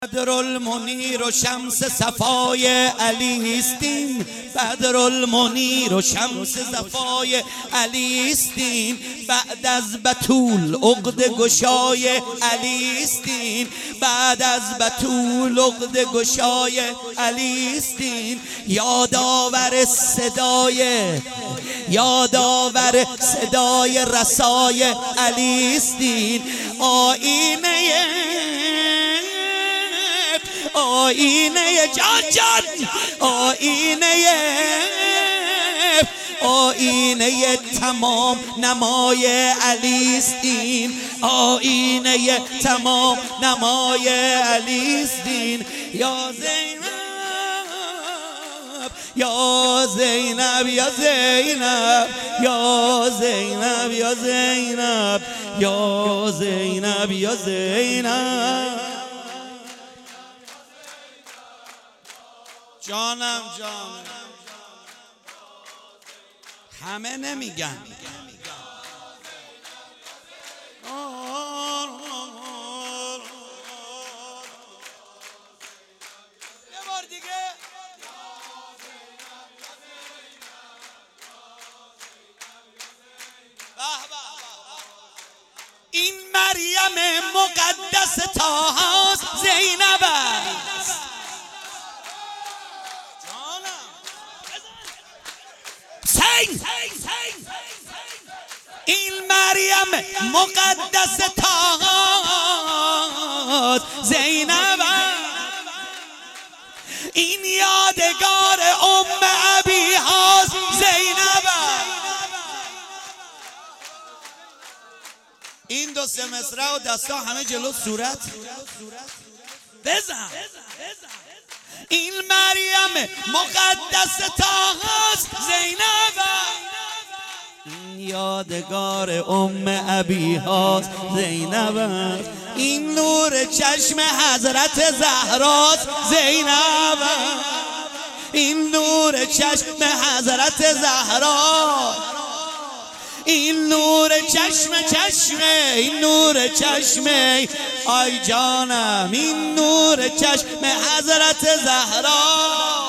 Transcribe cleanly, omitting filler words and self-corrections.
بدر المنیر و شمس صفای علی استیم، بدر المنیر و شمس صفای علی استیم، بعد از بتول عقد گشای علی استیم، بعد از بتول عقد گشای علی استیم. یادآور صدای رسای علی استیم. آینه جان آینه تمام نمای علی است این، آینه تمام نمای علی است این. یا زینب یا زینب یا زینب یا زینب یا زینب یا زینب. جانم همه نمیگن. یه بار دیگه. این مریم مقدس طاهاست، زینب است. این مریم مقدس طاهاست، زینب است. این یادگار ام ابی هاست، زینب است. این دو سه مصرع و دستا همه جلو صورت بزن. این مریم مقدس طاهاست، زینب است. این یادگار ام ابی هاست، زینب است. این نور چشم حضرت زهراست، زینب است. این نور چشم حضرت زهراست. این نور چشمه این نور چشمه آی جانم، این نور چشم حضرت زهرا.